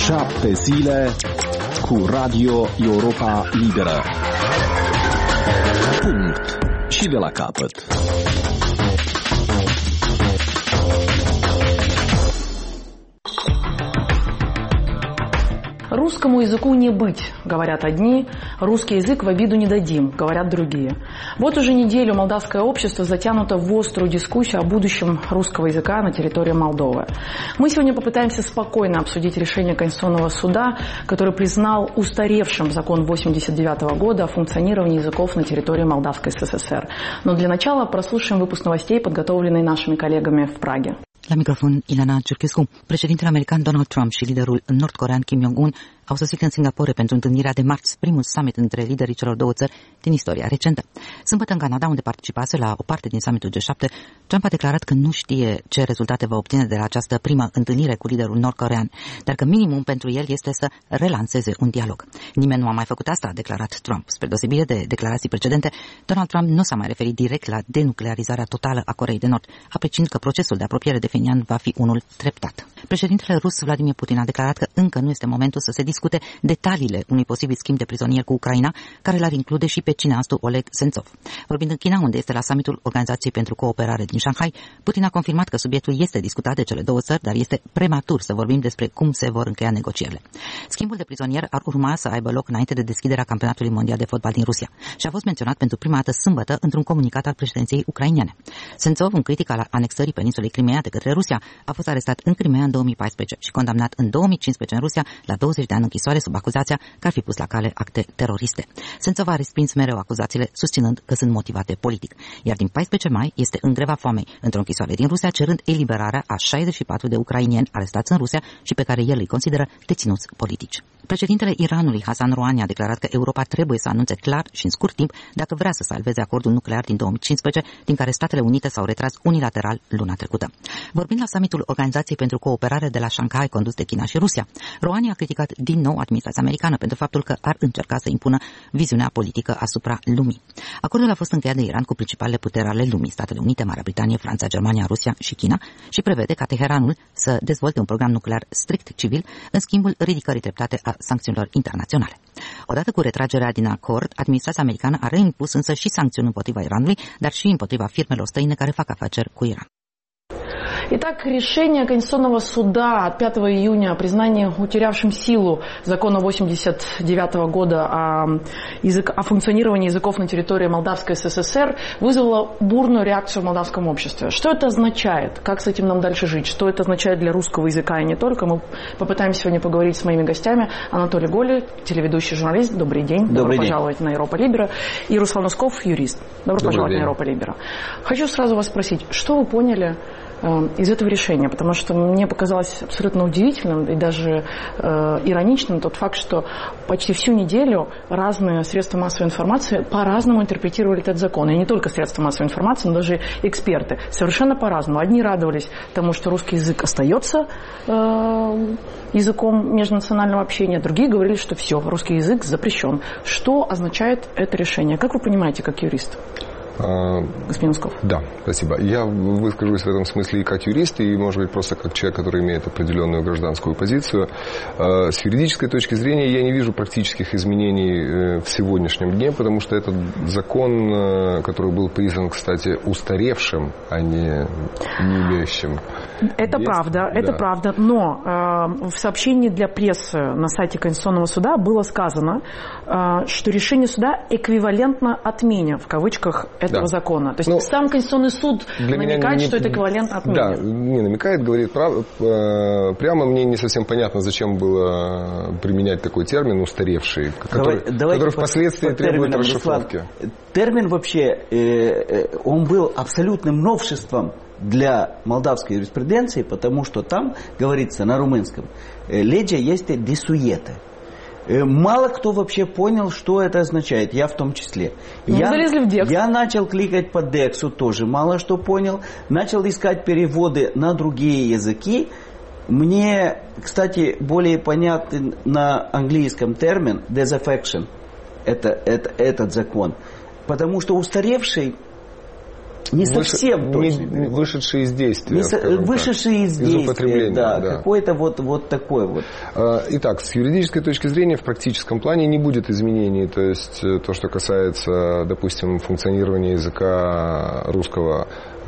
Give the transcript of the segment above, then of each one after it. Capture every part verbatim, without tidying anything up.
Șapte zile cu Radio Europa Liberă. Punct. Și de la capăt. Русскому языку не быть, говорят одни, русский язык в обиду не дадим, говорят другие. Вот уже неделю молдавское общество затянуто в острую дискуссию о будущем русского языка на территории Молдовы. Мы сегодня попытаемся спокойно обсудить решение Конституционного суда, который признал устаревшим закон восемьдесят девятого года о функционировании языков на территории Молдавской ССР. Но для начала прослушаем выпуск новостей, подготовленный нашими коллегами в Праге. La microfon, Ilana Ciurchescu. Președintele american Donald Trump și liderul nord-corean Kim Jong-un au sosit în Singapore pentru întâlnirea de marți, primul summit între liderii celor două țări din istoria recentă. Sâmbătă în Canada, unde participase la o parte din summitul G șapte, Trump a declarat că nu știe ce rezultate va obține de la această primă întâlnire cu liderul nord-corean, dar că minimum pentru el este să relanseze un dialog. Nimeni nu a mai făcut asta, a declarat Trump. Spre deosebire de declarații precedente, Donald Trump nu s-a mai referit direct la denuclearizarea totală a Coreei de Nord, apreciind că procesul de apropiere de Pjöngjang va fi unul treptat. Președintele rus Vladimir Putin a declarat că încă nu este momentul să se discute detaliile unui posibil schimb de prizonieri cu Ucraina, care l-ar include și pe cineastul Oleg Sentsov. Vorbind în China, unde este la summitul Organizației pentru Cooperare din Shanghai, Putin a confirmat că subiectul este discutat de cele două țări, dar este prematur să vorbim despre cum se vor încheia negocierile. Schimbul de prizonieri ar urma să aibă loc înainte de deschiderea campionatului mondial de fotbal din Rusia și a fost menționat pentru prima dată sâmbătă într-un comunicat al președinției ucrainene. Sentsov, un critic al anexării peninsulei Crimeea de către Rusia, a fost arestat în Crimea în două mii paisprezece și condamnat în două mii cincisprezece în Rusia la douăzeci de ani închisoare sub acuzația că ar fi pus la cale acte teroriste. Sentsov a respins mereu acuzațiile, susținând că sunt motivate politic. Iar din paisprezece mai este în greva foamei într-o închisoare din Rusia, cerând eliberarea a șaizeci și patru de ucrainieni arestați în Rusia și pe care el îi consideră deținuți politici. Președintele Iranului, Hassan Rouhani, a declarat că Europa trebuie să anunțe clar și în scurt timp dacă vrea să salveze acordul nuclear din două mii cincisprezece, din care Statele Unite s-au retras unilateral luna trecută. Vorbind la summitul Organizației pentru Cooperare de la Shanghai, condus de China și Rusia, Rouhani a criticat din nou administrația americană pentru faptul că ar încerca să impună viziunea politică asupra lumii. Acordul a fost încheiat de Iran cu principalele puteri ale lumii, Statele Unite, Marea Britanie, Franța, Germania, Rusia și China, și prevede ca Teheranul să dezvolte un program nuclear strict civil în schimbul ridicării treptate a sancțiunilor internaționale. Odată cu retragerea din acord, administrația americană a reimpus însă și sancțiuni împotriva Iranului, dar și împotriva firmelor străine care fac afaceri cu Iran. Итак, решение Конституционного суда от пятого июня о признании утерявшим силу закона восемьдесят девятого года о, язык, о функционировании языков на территории Молдавской ССР вызвало бурную реакцию в молдавском обществе. Что это означает? Как с этим нам дальше жить? Что это означает для русского языка и не только? Мы попытаемся сегодня поговорить с моими гостями. Анатолий Голи, телеведущий журналист. Добрый день. Добрый Добро день. пожаловать на Европа Либера. И Руслан Усков, юрист. Добро Добрый пожаловать день. на Европа Либера. Хочу сразу вас спросить, что вы поняли из этого решения, потому что мне показалось абсолютно удивительным и даже э, ироничным тот факт, что почти всю неделю разные средства массовой информации по-разному интерпретировали этот закон. И не только средства массовой информации, но даже эксперты. Совершенно по-разному. Одни радовались тому, что русский язык остается э, языком межнационального общения, другие говорили, что все, русский язык запрещен. Что означает это решение? Как вы понимаете, как юрист? Господин Усков. Да, спасибо. Я выскажусь в этом смысле и как юрист, и, может быть, просто как человек, который имеет определенную гражданскую позицию. С юридической точки зрения я не вижу практических изменений в сегодняшнем дне, потому что этот закон, который был признан, кстати, устаревшим, а не не имеющим. Это есть, правда, да. это правда, но э, в сообщении для прессы на сайте Конституционного суда было сказано, э, что решение суда эквивалентно отмене, в кавычках, этого да. закона. То есть ну, сам Конституционный суд намекает, не, что это эквивалентно отмене. Да, не намекает, говорит прав, э, прямо. Мне не совсем понятно, зачем было применять такой термин устаревший, который, Давай, который впоследствии требует расшифровки. Термин вообще, э, он был абсолютным новшеством для молдавской юриспруденции, потому что там говорится на румынском «legea este desuetă». Мало кто вообще понял, что это означает, я в том числе. Я, я начал кликать по дексу, тоже мало что понял. Начал искать переводы на другие языки. Мне, кстати, более понятен на английском термин disaffection, это, это, этот закон. Потому что устаревший не совсем Выше, точный не, вышедший из действия. Не, вышедший из, из действия, да, да. какой-то вот, вот такой вот. Итак, с юридической точки зрения, в практическом плане не будет изменений. То есть то, что касается, допустим, функционирования языка русского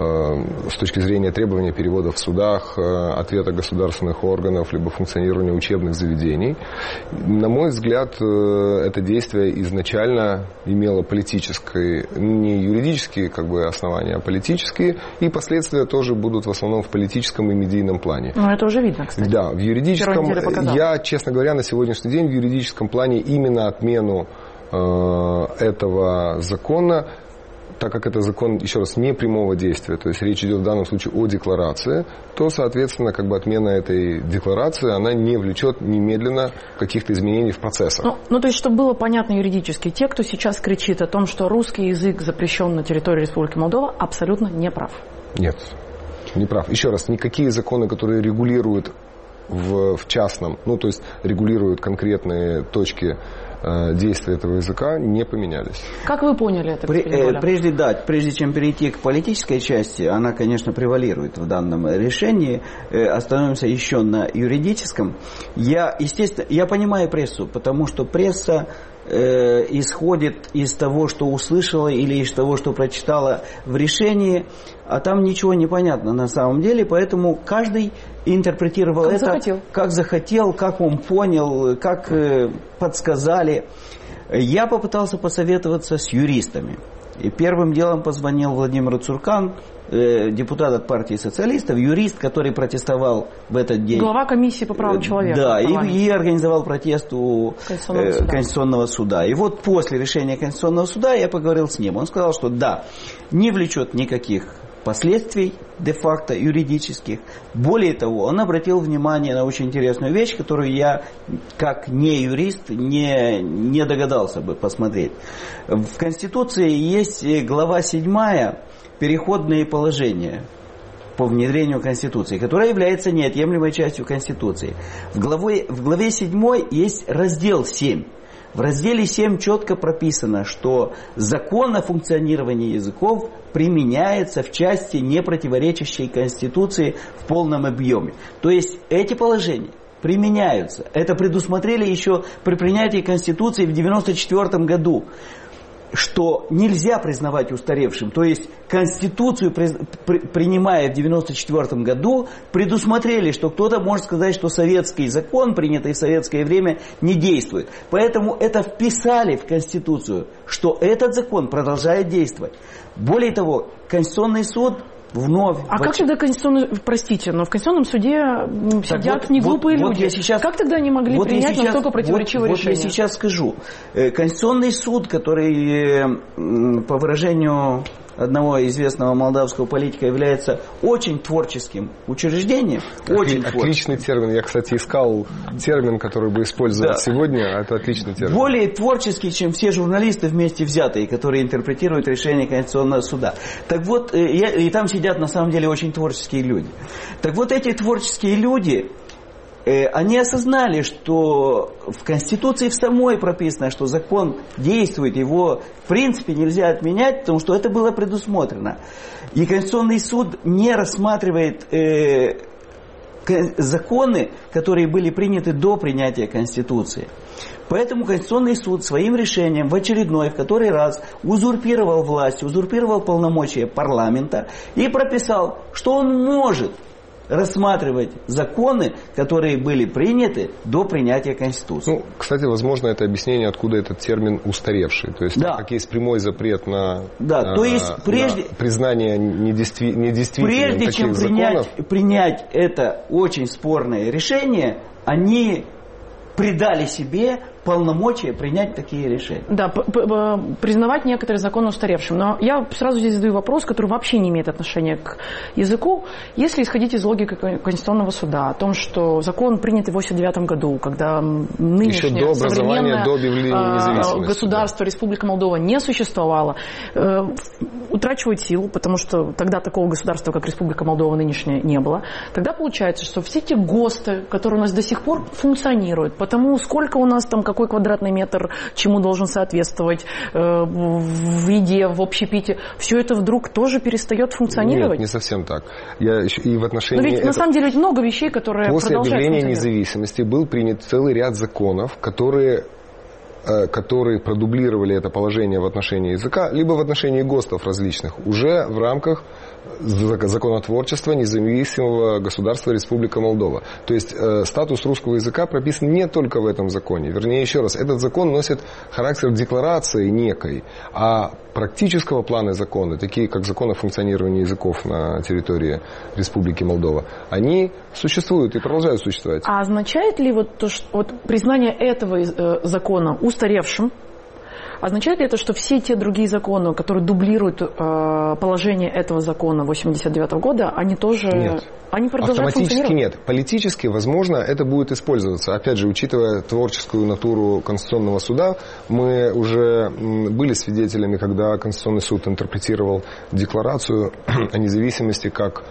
с точки зрения требования перевода в судах, ответа государственных органов, либо функционирования учебных заведений. На мой взгляд, это действие изначально имело политическое, не юридические как бы, основания, а политические, и последствия тоже будут в основном в политическом и медийном плане. Ну, это уже видно, кстати. Да, в юридическом, я, честно говоря, на сегодняшний день в юридическом плане именно отмену э, этого закона, так как это закон, еще раз, не прямого действия, то есть речь идет в данном случае о декларации, то, соответственно, как бы отмена этой декларации, она не влечет немедленно каких-то изменений в процессах. Ну, ну, то есть, чтобы было понятно юридически, те, кто сейчас кричит о том, что русский язык запрещен на территории Республики Молдова, абсолютно не прав. Нет, не прав. Еще раз, никакие законы, которые регулируют в, в частном, ну, то есть регулируют конкретные точки действия этого языка, не поменялись. Как вы поняли это? Прежде, да, прежде чем перейти к политической части, она, конечно, превалирует в данном решении. Остановимся еще на юридическом. Я, естественно, я понимаю прессу, потому что пресса э, исходит из того, что услышала или из того, что прочитала в решении, а там ничего не понятно на самом деле, поэтому каждый интерпретировал как это захотел. как захотел, как он понял, как э, подсказали. Я попытался посоветоваться с юристами. И первым делом позвонил Владимир Цуркан, э, депутат от партии социалистов, юрист, который протестовал в этот день. Глава комиссии по правам человека. Да, и, и организовал протест у Конституционного, э, суда. Конституционного суда. И вот после решения Конституционного суда я поговорил с ним. Он сказал, что да, не влечет никаких последствий де-факто юридических. Более того, он обратил внимание на очень интересную вещь, которую я, как не юрист, не, не догадался бы посмотреть. В Конституции есть глава седьмая «Переходные положения» по внедрению Конституции, которая является неотъемлемой частью Конституции. В главе, в главе седьмой есть раздел семь. В разделе семь четко прописано, что закон о функционировании языков применяется в части, не противоречащей Конституции в полном объеме. То есть эти положения применяются. Это предусмотрели еще при принятии Конституции в девяносто четвёртом году, что нельзя признавать устаревшим. То есть Конституцию, принимая в девяносто четвёртом году, предусмотрели, что кто-то может сказать, что советский закон, принятый в советское время, не действует. Поэтому это вписали в Конституцию, что этот закон продолжает действовать. Более того, Конституционный суд вновь... А как тогда Конституционный... Простите, но в Конституционном суде сидят вот, неглупые вот, люди. Вот сейчас, как тогда они могли вот принять сейчас, настолько противоречивое вот, решение? Вот я сейчас скажу. Конституционный суд, который, по выражению одного известного молдавского политика, является очень творческим учреждением. Очень Отли, отличный термин. Я, кстати, искал термин, который бы использовать да. сегодня. Это отличный термин. Более творческий, чем все журналисты вместе взятые, которые интерпретируют решение Конституционного суда. Так вот, я, и там сидят на самом деле очень творческие люди. Так вот, эти творческие люди... Они осознали, что в Конституции в самой прописано, что закон действует, его в принципе нельзя отменять, потому что это было предусмотрено. И Конституционный суд не рассматривает э, законы, которые были приняты до принятия Конституции. Поэтому Конституционный суд своим решением в очередной, в который раз узурпировал власть, узурпировал полномочия парламента и прописал, что он может рассматривать законы, которые были приняты до принятия Конституции. Ну, кстати, возможно, это объяснение, откуда этот термин устаревший. То есть, да. так как есть прямой запрет на, да, то есть, прежде, на признание недействи, недействительным прежде таких чем законов. Принять, принять это очень спорное решение, они придали себе полномочия принять такие решения. Да, признавать некоторые законы устаревшим. Но я сразу здесь задаю вопрос, который вообще не имеет отношения к языку. Если исходить из логики Конституционного суда о том, что закон принят в восемьдесят девятом году, когда нынешнее современное до государство, да. Республика Молдова не существовало, утрачивает силу, потому что тогда такого государства, как Республика Молдова нынешняя, не было, тогда получается, что все те ГОСТы, которые у нас до сих пор функционируют, потому сколько у нас там какой квадратный метр чему должен соответствовать в еде, в общепите. Все это вдруг тоже перестает функционировать? Нет, не совсем так. Я и в отношении... Но ведь этого... на самом деле ведь много вещей, которые После продолжают объявления функционировать. независимости был принят целый ряд законов, которые... которые продублировали это положение в отношении языка, либо в отношении ГОСТов различных, уже в рамках законотворчества независимого государства Республика Молдова. То есть э, статус русского языка прописан не только в этом законе. Вернее, еще раз, этот закон носит характер декларации некой, а практического плана закона, такие как закон о функционировании языков на территории Республики Молдова, они существуют и продолжают существовать. А означает ли вот, то, что, вот признание этого э, закона устаревшим, означает ли это, что все те другие законы, которые дублируют э, положение этого закона восемьдесят девятого года, они тоже нет. Они продолжают Автоматически функционировать? нет. Политически, возможно, это будет использоваться. Опять же, учитывая творческую натуру Конституционного суда, мы уже были свидетелями, когда Конституционный суд интерпретировал декларацию о независимости как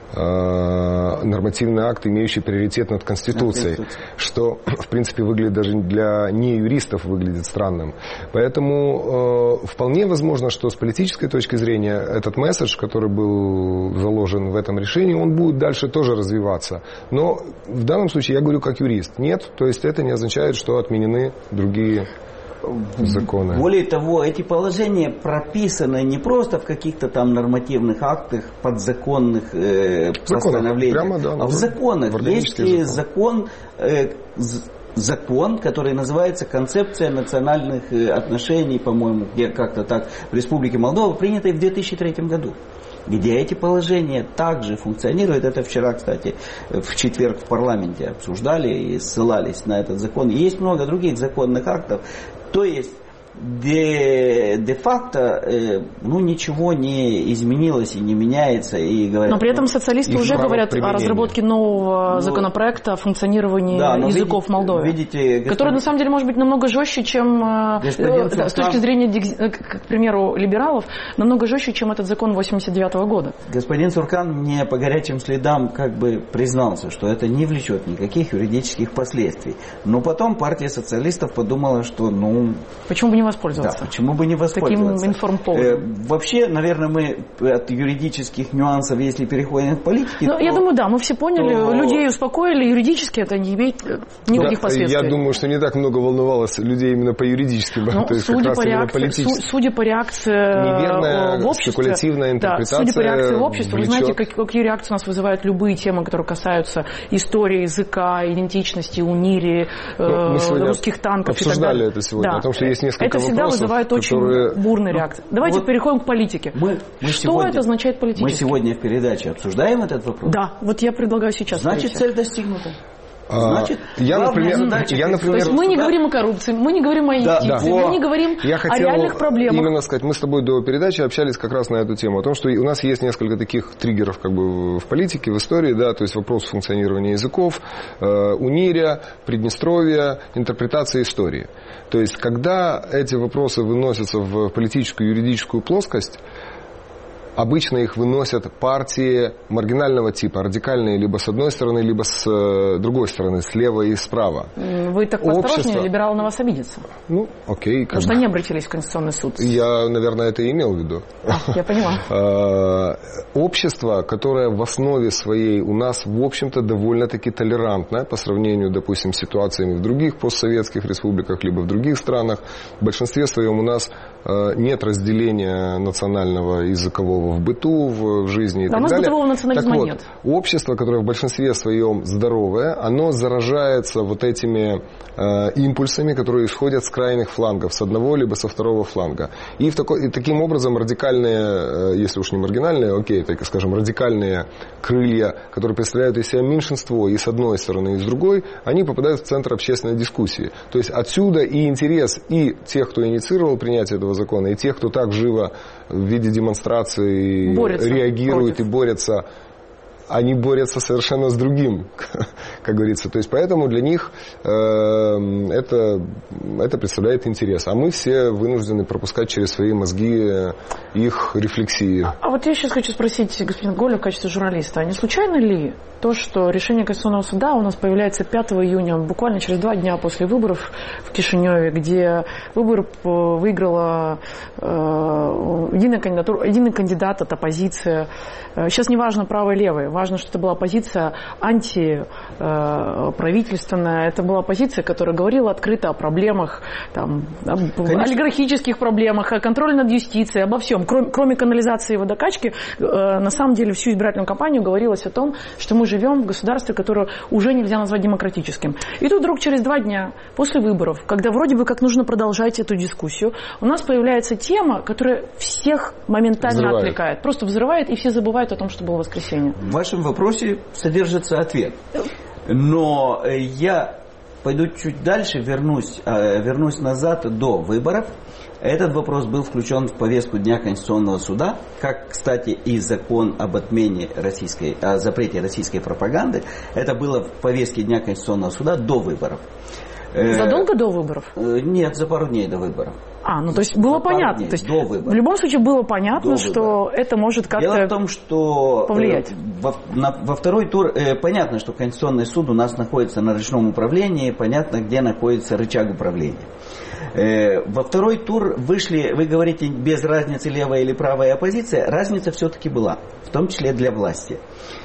нормативный акт, имеющий приоритет над Конституцией, что, в принципе, выглядит даже для неюристов выглядит странным. Поэтому э, вполне возможно, что с политической точки зрения этот месседж, который был заложен в этом решении, он будет дальше тоже развиваться. Но в данном случае я говорю как юрист. Нет, то есть это не означает, что отменены другие законы. Более того, эти положения прописаны не просто в каких-то там нормативных актах, подзаконных э, постановлениях, прямо, да, а в законах. В Есть закон, э, закон, который называется «Концепция национальных отношений», по-моему, где как-то так в Республике Молдова, принятый в две тысячи третьем году, где эти положения также функционируют. Это вчера, кстати, в четверг в парламенте обсуждали и ссылались на этот закон. И есть много других законных актов. То есть де, де-факто э, ну, ничего не изменилось и не меняется. И говорят, но при этом социалисты уже говорят о разработке нового ну, законопроекта о функционировании да, языков видите, в Молдове. Видите, господин... который на самом деле может быть намного жестче, чем э, Цуркан... с точки зрения, к примеру, либералов, намного жестче, чем этот закон восемьдесят девятого года. Господин Цуркан мне по горячим следам как бы признался, что это не влечет никаких юридических последствий. Но потом партия социалистов подумала, что ну... Почему бы не воспользоваться? Да, почему бы не воспользоваться? Таким информповодом. Э, вообще, наверное, мы от юридических нюансов, если переходим к политике... Ну, то, я думаю, да, мы все поняли, то... людей успокоили, юридически это не имеет никаких да, последствий. Я думаю, что не так много волновалось людей именно по юридическим, ну, то есть судя, как по раз реакции, су, судя по реакции неверная, в обществе... спекулятивная интерпретация. Да, судя по реакции в обществе, влечет... вы знаете, как, какие реакции у нас вызывают любые темы, которые касаются истории, языка, идентичности, унири, ну, э, русских танков и так далее. Обсуждали это сегодня, да. о том, что есть несколько это всегда вопросов, вызывает очень которые... бурные реакции. Давайте вот переходим к политике. Мы, мы что сегодня, это означает политически? Мы сегодня в передаче обсуждаем этот вопрос? Да, вот я предлагаю сейчас. Значит, перейти. цель достигнута. Значит, я, например, задача, я, например, то есть мы не говорим о коррупции, мы не говорим о юстиции, да, мы не говорим я о реальных проблемах. Именно сказать, мы с тобой до передачи общались как раз на эту тему, о том, что у нас есть несколько таких триггеров как бы в политике, в истории, да, то есть вопрос функционирования языков, э, УНИРя, Приднестровья, интерпретация истории. То есть, когда эти вопросы выносятся в политическую, юридическую плоскость, обычно их выносят партии маргинального типа, радикальные, либо с одной стороны, либо с э, другой стороны, слева и справа. Вы так поосторожнее, Общество... либералы на вас обидятся. Ну, окей. Потому что они обратились в Конституционный суд. Я, наверное, это и имел в виду. А, я поняла. Общество, которое в основе своей у нас, в общем-то, довольно-таки толерантное по сравнению, допустим, с ситуациями в других постсоветских республиках, либо в других странах. В большинстве своем у нас нет разделения национального языкового в быту, в, в жизни и да, так у нас далее. бытового национализма так вот, нет. Общество, которое в большинстве своем здоровое, оно заражается вот этими э, импульсами, которые исходят с крайних флангов, с одного либо со второго фланга. И, в такой, и таким образом радикальные, э, если уж не маргинальные, окей, так скажем, радикальные крылья, которые представляют из себя меньшинство и с одной стороны, и с другой, они попадают в центр общественной дискуссии. То есть отсюда и интерес и тех, кто инициировал принятие этого закона, и тех, кто так живо в виде демонстрации борется реагирует против. и борется они борются совершенно с другим, как говорится. То есть поэтому для них э, это, это представляет интерес. А мы все вынуждены пропускать через свои мозги их рефлексии. А, а вот я сейчас хочу спросить господина Голя в качестве журналиста. А не случайно ли то, что решение Конституционного суда у нас появляется пятого июня, буквально через два дня после выборов в Кишиневе, где выбор выиграла э, единая кандидатура, единый кандидат от оппозиции. Сейчас не важно правое и левое, важно, что это была позиция антиправительственная, это была позиция, которая говорила открыто о проблемах, там, об олигархических проблемах, о контроле над юстицией, обо всем. Кроме, кроме канализации и водокачки, на самом деле всю избирательную кампанию говорилось о том, что мы живем в государстве, которое уже нельзя назвать демократическим. И тут вдруг через два дня после выборов, когда вроде бы как нужно продолжать эту дискуссию, у нас появляется тема, которая всех моментально взрывает. отвлекает. Просто взрывает, и все забывают о том, что было воскресенье. В вашем вопросе содержится ответ. Но я пойду чуть дальше, вернусь, вернусь назад до выборов. Этот вопрос был включен в повестку Дня Конституционного суда, как, кстати, и закон об отмене российской, о запрете российской пропаганды. Это было в повестке Дня Конституционного суда до выборов. Задолго до выборов? Нет, за пару дней до выборов. А, ну то есть было понятно. То есть до выборов. В любом случае было понятно, что это может как-то Дело в том, что повлиять. Во, на, во второй тур э, понятно, что Конституционный суд у нас находится на ручном управлении, понятно, где находится рычаг управления. Э, во второй тур вышли, вы говорите, без разницы левая или правая оппозиция, разница все-таки была, в том числе для власти.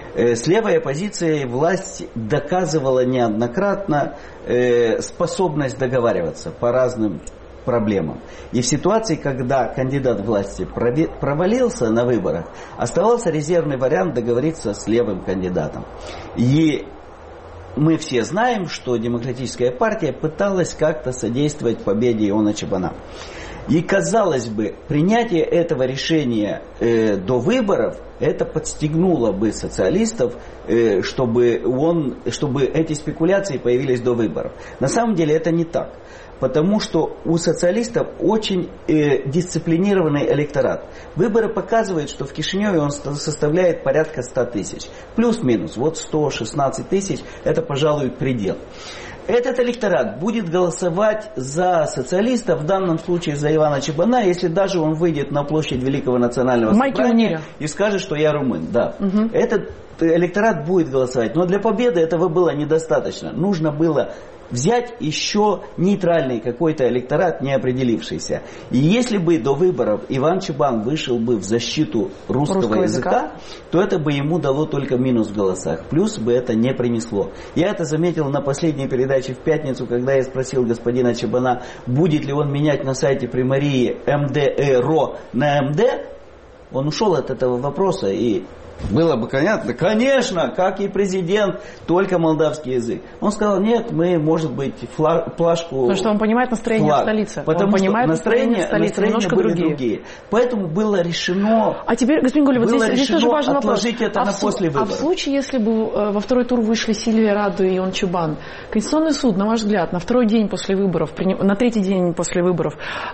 С левой оппозицией власть доказывала неоднократно э, способность договариваться по разным проблемам. И в ситуации, когда кандидат власти провалился на выборах, оставался резервный вариант договориться с левым кандидатом. И мы все знаем, что Демократическая партия пыталась как-то содействовать победе Иона Чебана. И, казалось бы, принятие этого решения э, до выборов, это подстегнуло бы социалистов, э, чтобы, он, чтобы эти спекуляции появились до выборов. На самом деле это не так. Потому что у социалистов очень э, дисциплинированный электорат. Выборы показывают, что в Кишиневе он составляет порядка ста тысяч. Плюс-минус. Вот сто шестнадцать тысяч, это, пожалуй, предел. Этот электорат будет голосовать за социалистов, в данном случае за Ивана Чебана, если даже он выйдет на площадь Великого национального собрания и скажет, что я румын. Да. Угу. Этот электорат будет голосовать. Но для победы этого было недостаточно. Нужно было взять еще нейтральный какой-то электорат, не определившийся. И если бы до выборов Иван Чебан вышел бы в защиту русского, русского языка, языка, то это бы ему дало только минус в голосах. Плюс бы это не принесло. Я это заметил на последней передаче в пятницу, когда я спросил господина Чебана, будет ли он менять на сайте Примарии эм дэ э эр о на эм дэ. Он ушел от этого вопроса и... Было бы понятно, конечно, как и президент, только молдавский язык. Он сказал, нет, мы, может быть, флаг, плашку... Потому что он понимает настроение флаг, в столице. Потому он что понимает настроение, настроение, настроение немножко были другие. другие. Поэтому было решено... А теперь, господин Гулев, вот здесь, здесь тоже важный вопрос. Это а, на в, после выборов. А в случае, если бы э, во второй тур вышли Сильвия Раду и Ион Чебан, Конституционный суд, на ваш взгляд, на второй день после выборов, при, на третий день после выборов,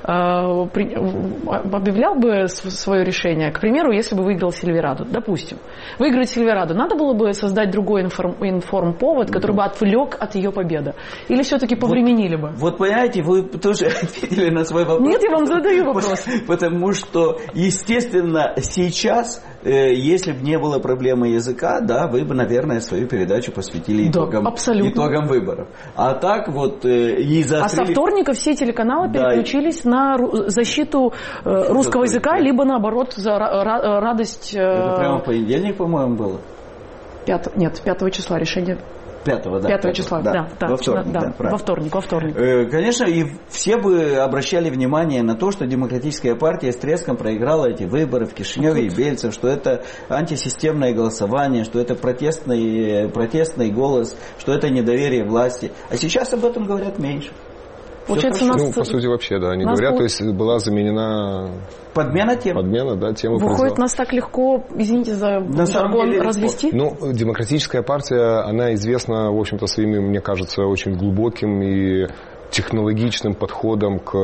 э, при, э, объявлял бы свое решение, к примеру, если бы выиграл Сильвия Раду, допустим. Выиграть Сильвия Раду, надо было бы создать другой информ, информповод, который бы отвлек от ее победы? Или все-таки повременили вот, бы? Вот понимаете, вы тоже ответили на свой вопрос. Нет, я вам задаю вопрос. Потому что, естественно, сейчас, э, если бы не было проблемы языка, да, вы бы, наверное, свою передачу посвятили итогам, да, итогам выборов. А так вот э, и заострили... А со вторника все телеканалы да, переключились и... на защиту э, русского языка, либо наоборот за радость... Э... Это прямо в понедельник, по-моему, было. Пятого, нет, пятого числа решение. Пятого, да. Пятого числа, да. да, да во вторник, да, да, во вторник, во вторник. Э, конечно, и все бы обращали внимание на то, что Демократическая партия с треском проиграла эти выборы в Кишиневе и Бельце, что это антисистемное голосование, что это протестный, протестный голос, что это недоверие власти. А сейчас об этом говорят меньше. Получается, нас... Ну, по сути, вообще, да, они говорят, был... то есть была заменена... Подмена тем. Подмена, да, темы. Выходит, нас так легко, извините за жаргон, развести? Ну, Демократическая партия, она известна, в общем-то, своими, мне кажется, очень глубоким и технологичным подходом к,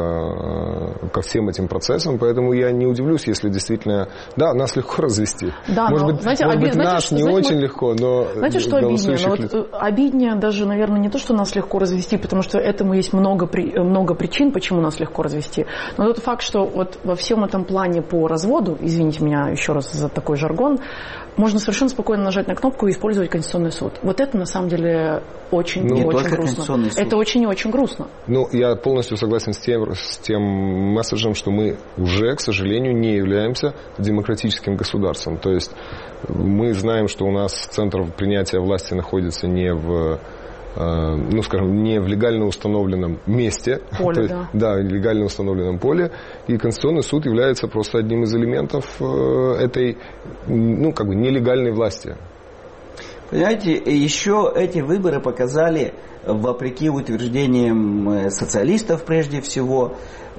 ко всем этим процессам, поэтому я не удивлюсь, если действительно, да, нас легко развести. Да, может но, быть, знаете, может оби... быть знаете, нас что, не знаете, очень мы... легко, но... Знаете, что обиднее? Ну, вот, обиднее даже, наверное, не то, что нас легко развести, потому что этому есть много, при... много причин, почему нас легко развести, но тот факт, что вот во всем этом плане по разводу, извините меня еще раз за такой жаргон, можно совершенно спокойно нажать на кнопку и использовать Конституционный суд. Вот это, на самом деле, очень ну, и очень грустно. Это очень и очень грустно. Ну, я полностью согласен с тем, с тем месседжем, что мы уже, к сожалению, не являемся демократическим государством. То есть мы знаем, что у нас центр принятия власти находится не в... ну, скажем, не в легально установленном месте, поле, то есть, да. да, легально установленном поле, и Конституционный суд является просто одним из элементов этой, ну, как бы, нелегальной власти. Понимаете, еще эти выборы показали, вопреки утверждениям социалистов прежде всего,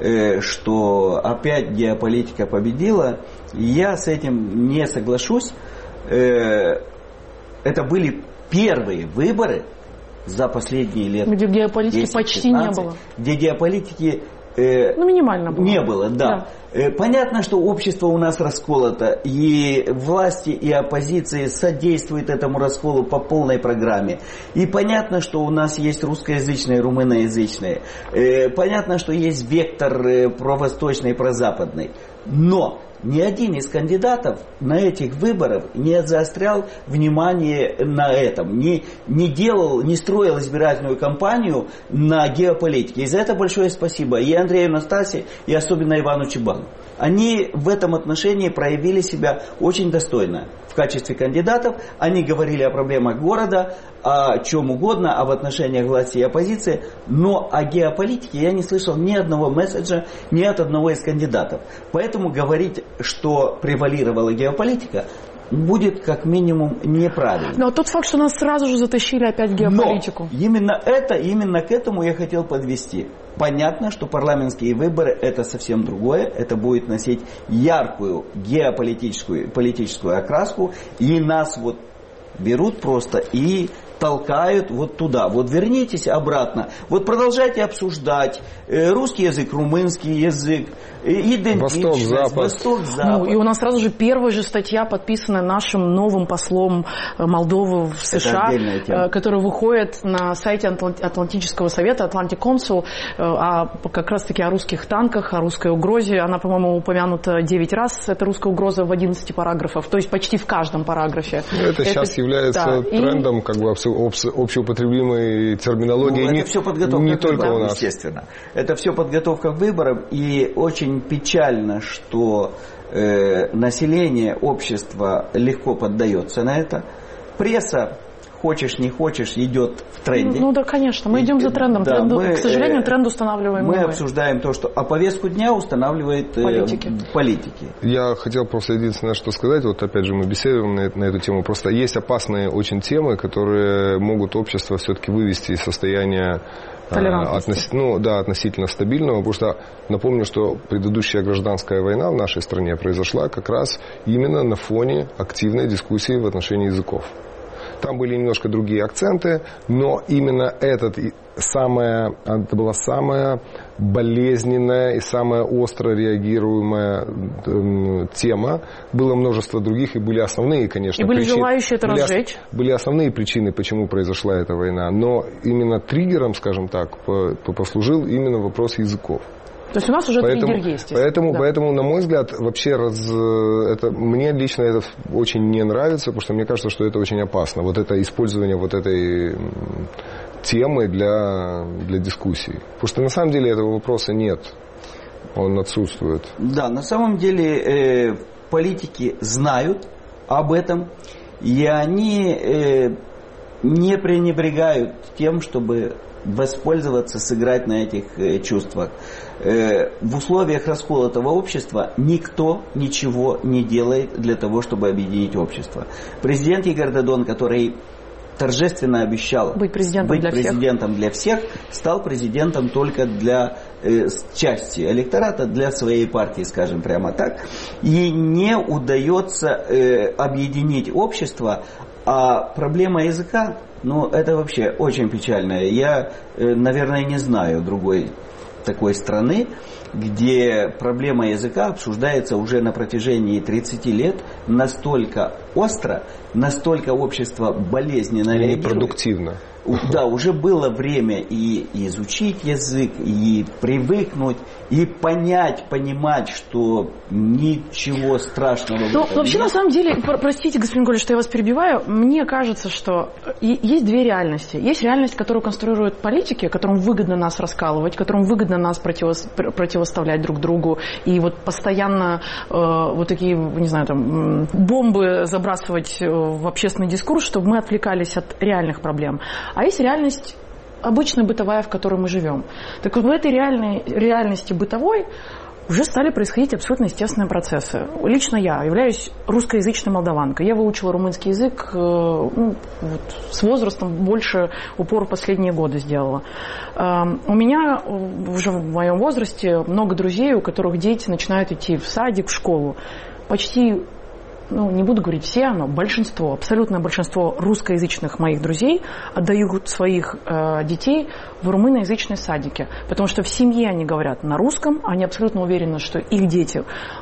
что опять геополитика победила. Я с этим не соглашусь. Это были первые выборы за последние лет. Где геополитики десять, почти пятнадцать, не было. Где геополитики э, ну, минимально было. Не было, да. да. Э, понятно, что общество у нас расколото, и власти, и оппозиции содействуют этому расколу по полной программе. И понятно, что у нас есть русскоязычные и румыноязычные. Э, понятно, что есть вектор э, провосточный и прозападный. Но ни один из кандидатов на этих выборах не заострял внимание на этом, не, не делал, не строил избирательную кампанию на геополитике. И за это большое спасибо и Андрею Настасе, и особенно Ивану Чебану. Они в этом отношении проявили себя очень достойно. В качестве кандидатов они говорили о проблемах города, о чем угодно, об отношениях власти и оппозиции, но о геополитике я не слышал ни одного месседжа, ни от одного из кандидатов. Поэтому говорить, что превалировала геополитика, будет как минимум неправильно. Но тот факт, что нас сразу же затащили опять в геополитику. Но именно это, именно к этому я хотел подвести. Понятно, что парламентские выборы это совсем другое. Это будет носить яркую геополитическую политическую окраску. И нас вот берут просто и толкают вот туда. Вот вернитесь обратно. Вот продолжайте обсуждать э, русский язык, румынский язык, э, идентичность, Восток-Запад. Восток-Запад. Ну, и у нас сразу же первая же статья, подписанная нашим новым послом Молдовы в США, которая выходит на сайте Атлантического совета, Atlantic Council, а как раз-таки о русских танках, о русской угрозе. Она, по-моему, упомянута девять раз. Это русская угроза в одиннадцати параграфах, то есть почти в каждом параграфе. Это, это сейчас является да. трендом, и... как бы общеупотребимой терминологии. Ну, не, это все подготовка не к только выборам, у нас. Естественно. Это все подготовка к выборам, и очень печально, что э, население, общество легко поддается на это. Пресса, хочешь не хочешь, идет в тренде. Ну, ну да, конечно, мы идем за трендом. Да, тренду, мы, к сожалению, тренд устанавливаем мы. Мы мы. обсуждаем то, что... А повестку дня устанавливает политики. Э, политики. Я хотел просто единственное, что сказать. Вот опять же мы беседуем на, на эту тему. Просто есть опасные очень темы, которые могут общество все-таки вывести из состояния относ... ну, да, относительно стабильного. Потому что напомню, что предыдущая гражданская война в нашей стране произошла как раз именно на фоне активной дискуссии в отношении языков. Там были немножко другие акценты, но именно этот самая, это была самая болезненная и самая остро реагируемая э, тема. Было множество других, и были основные, конечно, и были причины. желающие это были, разжечь. Были основные причины, почему произошла эта война. Но именно триггером, скажем так, послужил именно вопрос языков. То есть у нас уже поэтому, триггер есть. Поэтому, да. поэтому, на мой взгляд, вообще раз, это, мне лично это очень не нравится, потому что мне кажется, что это очень опасно. Вот это использование вот этой темы для, для дискуссий. Потому что на самом деле этого вопроса нет. Он отсутствует. Да, на самом деле э, политики знают об этом, и они э, не пренебрегают тем, чтобы воспользоваться, сыграть на этих э, чувствах. Э, в условиях расколотого общества никто ничего не делает для того, чтобы объединить общество. Президент Игорь Додон, который торжественно обещал быть президентом, быть для, президентом всех. для всех, стал президентом только для э, части электората, для своей партии, скажем прямо так. И не удается э, объединить общество, А проблема языка, ну, это вообще очень печально. Я, наверное, не знаю другой такой страны, где проблема языка обсуждается уже на протяжении тридцати лет настолько остро, настолько общество болезненно реагирует. Непродуктивно. Да, уже было время и изучить язык, и привыкнуть, и понять, понимать, что ничего страшного. Ну, вообще, нет. На самом деле, простите, господин Голя, что я вас перебиваю, мне кажется, что есть две реальности. Есть реальность, которую конструируют политики, которым выгодно нас раскалывать, которым выгодно нас противоставлять друг другу, и вот постоянно э, вот такие, не знаю, там, бомбы забрасывать в общественный дискурс, чтобы мы отвлекались от реальных проблем. А есть реальность обычная бытовая, в которой мы живем. Так вот, в этой реальной, реальности бытовой уже стали происходить абсолютно естественные процессы. Лично я являюсь русскоязычной молдаванкой. Я выучила румынский язык, ну, вот, с возрастом больше упор в последние годы сделала. У меня уже в моем возрасте много друзей, у которых дети начинают идти в садик, в школу. Почти... ну, не буду говорить все, но большинство, абсолютное большинство русскоязычных моих друзей отдают своих э, детей в румыноязычные садики. Потому что в семье они говорят на русском, они абсолютно уверены, что их дети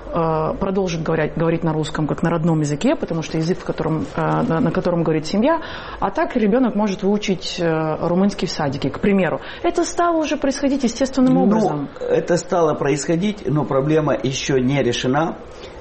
э, продолжат говорить, говорить на русском как на родном языке, потому что язык, в котором, э, на котором говорит семья. А так ребенок может выучить э, румынский в садике, к примеру. Это стало уже происходить естественным образом. Ну, это стало происходить, но проблема еще не решена.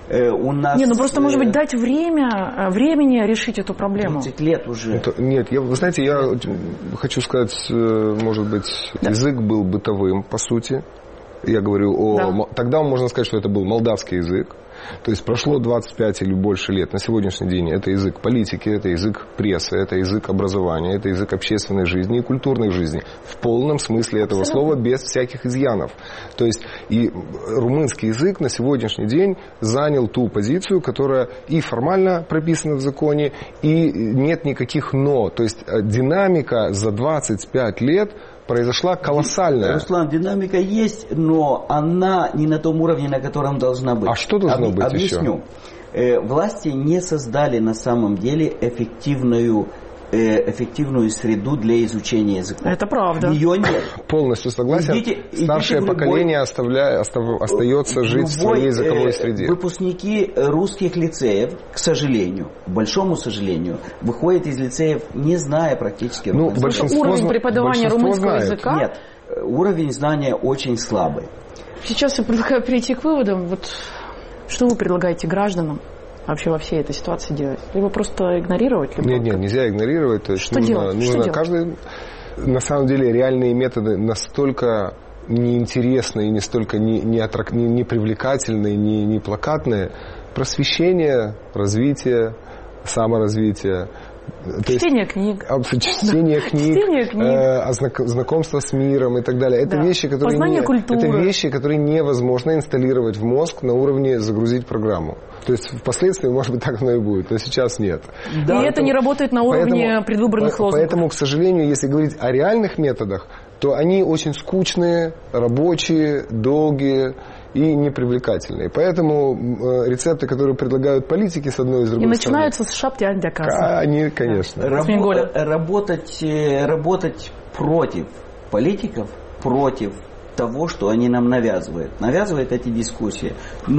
У нас... Не, ну просто, может быть, дать время, времени решить эту проблему. тридцать лет уже. Это, нет, я, вы знаете, я хочу сказать, может быть, да. Язык был бытовым, по сути. Я говорю о... Да. Тогда можно сказать, что это был молдавский язык. То есть прошло двадцать пять или больше лет. На сегодняшний день это язык политики, это язык прессы, это язык образования, это язык общественной жизни и культурной жизни. В полном смысле этого слова, без всяких изъянов. То есть и румынский язык на сегодняшний день занял ту позицию, которая и формально прописана в законе, и нет никаких «но». То есть динамика за двадцать пять лет произошла колоссальная. Руслан, динамика есть, но она не на том уровне, на котором должна быть. А что должно Об, быть объясню. еще? Э, власти не создали на самом деле эффективную, э, эффективную среду для изучения языка. Это правда. Ее нет. Полностью согласен. Идите, Старшее идите поколение оставля... остав... остается жить в своей языковой среде. Выпускники русских лицеев, к сожалению, к большому сожалению, выходят из лицеев, не зная практически ну, большинство, уровень преподавания румынского знает. языка. Нет, уровень знания очень слабый. Сейчас я предлагаю перейти к выводам. Вот что вы предлагаете гражданам вообще во всей этой ситуации делать? Либо просто игнорировать? Либо... Нет, нет, нельзя игнорировать. То есть что нужно, делать? нужно что делать? Каждый... На самом деле реальные методы настолько неинтересные, не столько не, не, аттрак... не, не привлекательные, не, не плакатные. Просвещение, развитие, саморазвитие. Чтение книг. Чтение книг, Чтение книг. Э, знакомство с миром и так далее. Это, да. вещи, которые не, это вещи, которые невозможно инсталлировать в мозг на уровне загрузить программу. То есть впоследствии, может быть, так оно и будет, но сейчас нет. Да, и поэтому, это не работает на уровне поэтому, предвыборных по, лозунгов. Поэтому, к сожалению, если говорить о реальных методах, то они очень скучные, рабочие, долгие и непривлекательные. Поэтому э, рецепты, которые предлагают политики с одной и с другой и стороны... начинаются с шапки антиоказа. Они, конечно. Рабо- работать, работать против политиков, против того, что они нам навязывают. Навязывают эти дискуссии.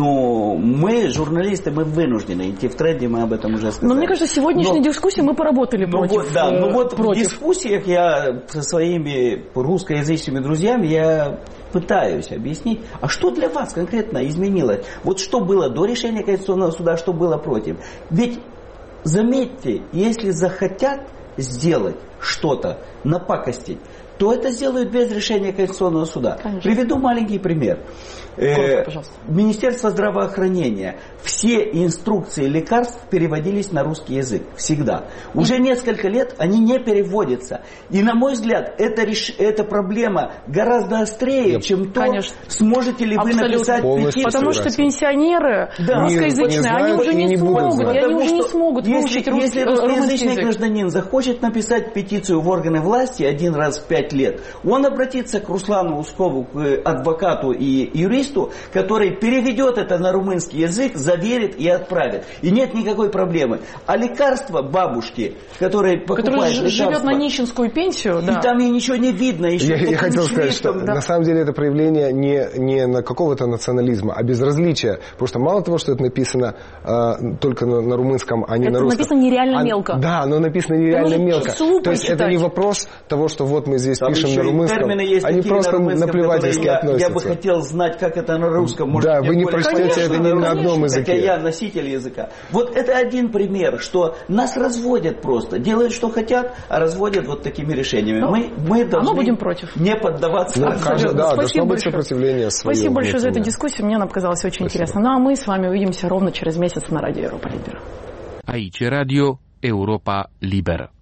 Но мы, журналисты, мы вынуждены идти в тренде, мы об этом уже сказали. Но мне кажется, в сегодняшней но, дискуссии мы поработали но против. Вот, да, но вот против. В дискуссиях я со своими русскоязычными друзьями я пытаюсь объяснить, а что для вас конкретно изменилось? Вот что было до решения Конституционного суда, что было против? Ведь, заметьте, если захотят сделать что-то, напакостить, то это сделают без решения Конституционного суда. Конечно. Приведу маленький пример. Коротко, Министерство здравоохранения. Все инструкции лекарств переводились на русский язык. Всегда. Уже несколько лет они не переводятся. И, на мой взгляд, это, реш... эта проблема гораздо острее, Я... чем то, Конечно. сможете ли вы Абсолютно. написать петицию. Потому что пенсионеры да. русскоязычные, они уже не, не смогут, они уже не смогут если, выучить русский, если русскоязычный гражданин захочет написать петицию, петицию в органы власти один раз в пять лет, он обратится к Руслану Ускову, к адвокату и юристу, который переведет это на румынский язык, заверит и отправит. И нет никакой проблемы. А лекарства бабушки, которые покупают лекарства, живет на нищенскую пенсию, да. И там ей ничего не видно. Еще я, я хотел сказать, что да. на самом деле это проявление не, не на какого-то национализма, а безразличия. Потому что мало того, что это написано э, только на, на румынском, а не это на русском. Это написано нереально а, мелко. Да, но написано нереально это мелко. То есть читать. это не вопрос того, что вот мы здесь там пишем на румынском. Они просто на румынском, наплевательски я, относятся. Я бы хотел знать, как это на русском. Может, да, вы не прочтете это ни на одном языке. Хотя я носитель языка. Вот это один пример, что нас разводят просто. Делают, что хотят, а разводят вот такими решениями. Но, мы, мы должны а мы будем против. не поддаваться. Ну, каждый, да, Спасибо быть сопротивление свое. Спасибо большое за эту дискуссию. Мне она показалась очень Спасибо. интересной. Ну а мы с вами увидимся ровно через месяц на радио Европа Либера. Aici Radio Europa Liberă.